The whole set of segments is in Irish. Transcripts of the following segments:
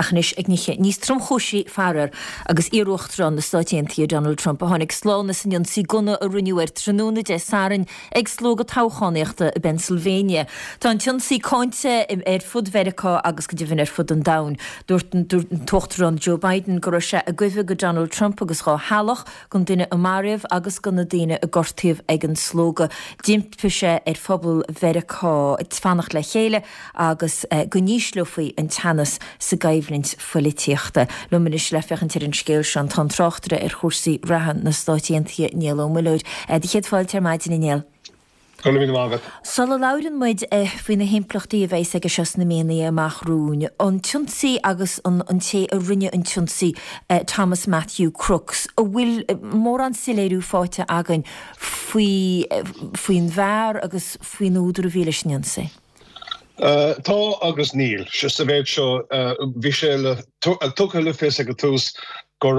achnis ag níos tromchúsí farar agus íróchtran na stáitiantí Donald Trump a tháinig slána san ion sí gona a runúir tróna de sarin ag slóga táchanéachta i Pennsylvania. Tá an tionsaí cáinte fud Vericá agus go dtíhann fud an dain. Dúirt an tochtran Joe Biden go se a gcuimheh go Donald Trump agus gá healach gon duine a Mariamh agus gona daine a gortaíomh ag an slóga. Dimpise phobal Vericá fannach le chéile agus go níos lufaí an teannas sa gaibhlint folítíochta. Luminis le fechan tir an scéil sean tan trochtere chósaí rahan na stáitiantí Níl Ó Mailúid. Di chéad fáil tar maidin i Níl. Sala lauren muid faoin na himplachtaí a bheits agus seos na ménaí amach rún. An tionsaí agus an té a rinne an tionsaí Thomas Matthew Crooks. A bhfuil mór an siléirú fáte agan faoin bhar agus faoin údar a bhíle sinionsa. Tá agus níl, se sa bhéid seo bhí sé tucha le fés go tús go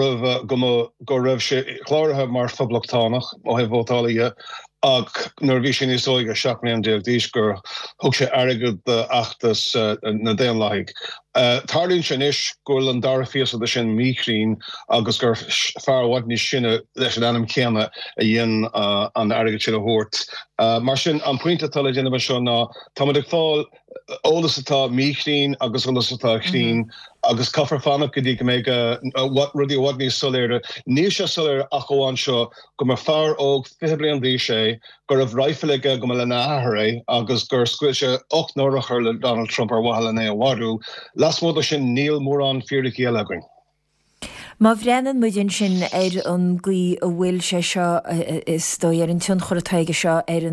raibh sé chláirithe mar phoblachtánaach ó heh bótálaithe ag nuair bhí sin is óige seaachnaíon déag díos gur thug sé airgad achtas na déan laigh. Tarlíonn sin is gur an dara fiosada sin míchrín agus gur fearhhaid ní sinne leis an anam céanna a dhéon an airgad sin a thuirt. Mar sin an puinte tal déanamh seo ná tá ag fáil ólas atá míchrín agus ólas atá chrín agus caithfar fannach go dtí go méid rudí bhhaid níos soléire. Níl sé soléir ach óháin seo go mar fearr óg 5 bliain bhí sé gur raibh reifilige go le náthra agus gur scuil sé 8 nóireachar le Donald Trump ar wahala é a bharú. Las móda sin níl mór an fíorlaí ealagrainn. Má bhreanan muidir sin an gcuí a bhfuil sé seo is dói an tún choratáige seo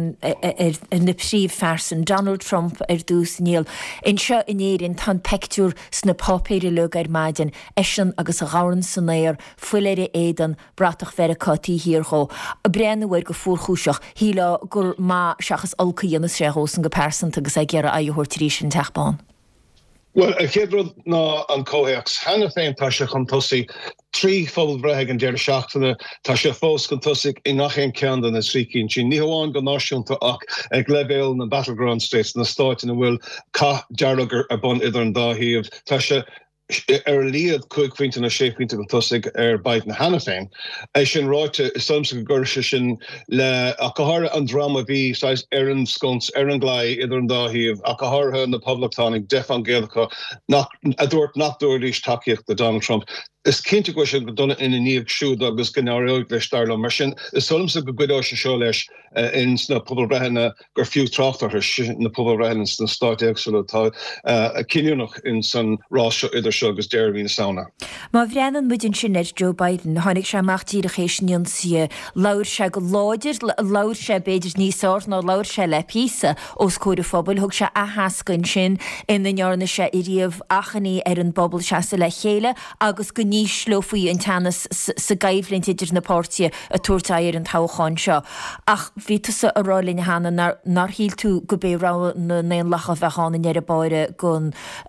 ar na príomh fersan Donald Trump dús Níl. In seo inéironn tá pictiúr sna pápéirí le ar maidin éan agus a gáran san éir fuiléire édan bratach Vericátí híorthó. A breanna bhfuir go fuórchúiseach híla gur má seachas olcaíanana séhósan go persanta agus ag ggéar a dúirtarí sin teachbáin. Well, a chéadrod ná an cóhéachs. Hanna féin tá sé chun tosaí trí phobal bhreithe an deir seachtainna tá sé fós chun tosaigh i nach éon ceann na srícinn sin. Ní hamháin go náisiúnta ach ag leibhéal na Battleground States na stáitina bhfuil dearlagar ar bun idir an dáthíomh. Tá sé líad 5 pointe na 6 pointe go tosaigh ar Biden Hanna féin. É sin ráite is samsa go gcuir sin le a gothra an drama bhí ar an scuns ar an glaid idir an dáthíomh a gothrathe na poblachtánaigh deaf an Gaeilgeacha a dúirt nach dúiríos takeíocht de Donald Trump. Is cinnte go sin go donna ina níomh siúd agus gnáireoid leis starla mar sin is solamsa go gcuidá se seo leis in sna pobal breithena gur fiú tráchtartha na pobal breithena na stáit éagsúla tá cinneúnach in san rás idir seo agus déir hí na saona. Má bhreanan muidir sin Joe Biden tháinig sé amachtaí a chéisiún si leir se go láidir leir sé beidir níosáir ná leir sé le písa os cóir phobal thug se a hascain sin ina nearna sé i riamh achaní ar an bobbal seasa le chéile agus go níos slofaí an teannas sa gaibhlinn idir na pórtia a tuairtair an táchaáin seo. Ach bhí tusa a ráilín hána nar híl tú go bérá na néon lacha bheithána ar a báire gon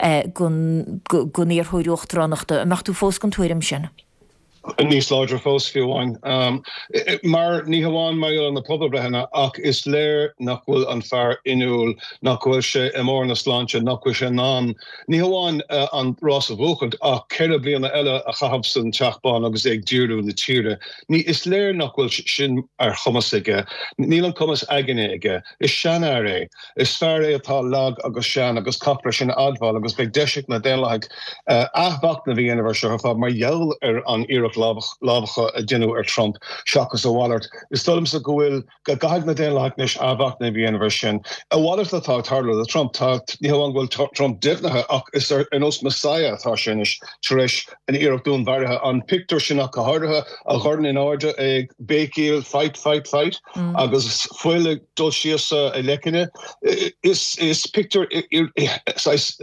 íor thuúachtránachta amach tú fós gon tuairim sin. Níos láidir fós fiúháin. Mar ní hamháin maiil an na pobal breithena ach is léir nach bhfuil an fear inúil nach bhfuil sé mór na sláinte nach bhfuil sé ná. Ní hamháin an rás a bhóchant ach ceithre bliana eile a chahabh san teachbáin agus ag dúrú na tíre. Ní is léir nach bhfuil sin ar chumas aige. Níl an chumas aigine aige. Is sean ar é. Is fear é atá lag agus sean agus capra sin adbháil agus beag deisic na déalaigh athbhacht na bhíanamh seo fá mar dheall ar an iireach lábhacha a dinu ar Trump seachas a bhallart. Is stolamsa go bhfuil go gaithag na déalaigh athbhacht na bhíanamh sin. A bhallart atá tarla a Trump tá ní hamháin bhfuil Trump difnathe ach is ar an os Messiah atá sin is treis an iireach dún bhairthe an picture sin ach gothirthe a ghardan in áide ag bécíal fight agus foiile dul síos a lecinine is picture is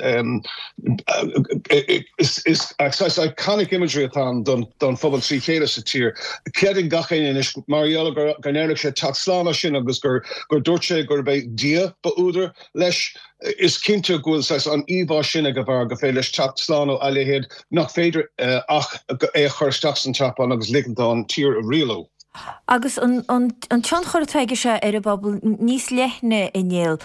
iconic imagery atá don phobal trí chéile sa tír. Ceading gachéine is Mariala garnéirigh sé taxlána sin agus gur dúirt sé gur bheith dia ba údar leis is cinnte gúil an íbá sinna go bhar go fé leis taxlána a léhéad nach féidir ach é chuirteach san teapán agus ligantá an tír a rialó. Agus an tean choirtaige sé ar a bobbal níos lethne i Níl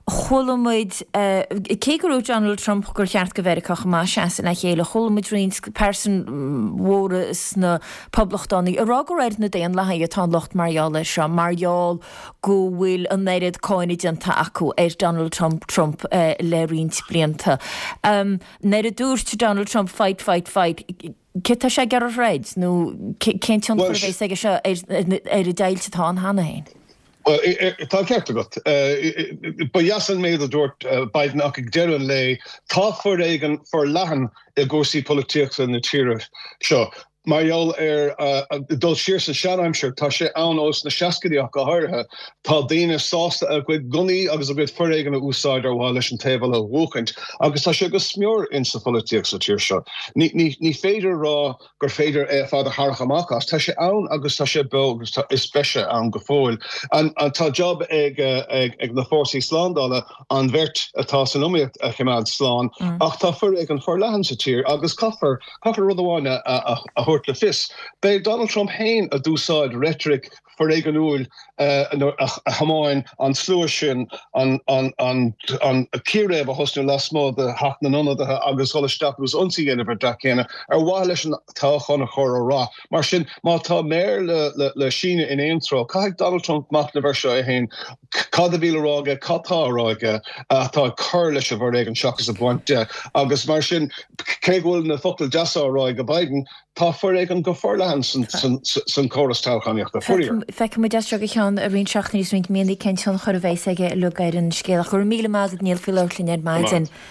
Cholamuid cégur Donald Trump gur cheart go bheidir cha má seaan na chéile cholamuid rins person mhóra is na poblachtánaí ará go réid na déon le haid tá locht marall lei se marall go bhfuil an néad cáinid anta acu Donald Trump le rins blianta. Néad a dúirt Donald Trump fight. Cita sé gar réid nó céan bhééis aige se ar a dailte tá hana hain. Well, tá ceart agat. Ba jasan méad a dúirt Biden ach ag dean le tá for éigen for lehan I gcósaí políteachta na tíre seo. Mariol dul siir sa seaimseir tá sé ann os na seacadíach go háirithe tá daine sásta a chuid gunaí agus a bit foréigen na úsáid ar bháil leis an taobh a bhuachaint agus tá sé go smúr in sa políteach sa tíir seo. Ní féidir rá gur féidir fád a tharacha amachchas, tá sé ann agus tá sé begus is speise an go fóil. An tá job ag na fórsaí sláándála an bhirt atá san umíocht a chiméad slán ach tá foréigen for lehan sa tír agus caafar rud amháine a le fis. Bei Donald Trump hain a dúsáid rhetoric for éigen úil a hamáin an slúir sin an círéh a hosnú lasmó de haach na nonada agus holisteachús onsaí géanamh da chéine ar bhaile leis an táchan a chur rá. Mar sin má tá méir le síne in éontrá, caiigh Donald Trump mac na bhar seo a hain cad a bhíleráige, catáráige tá chur leis a bhar éigen seachas a bhainte agus mar sin cé bhfuil na focail deasáráig a Biden tá for éigen go forlehan san choras táchaíocht a fuír. Feice mu deistre go cheann a rion seachnaí swint méanaí cean chur a bhéis aige le gaiir an scéalach chur míle mád níl fiolálín ar maidin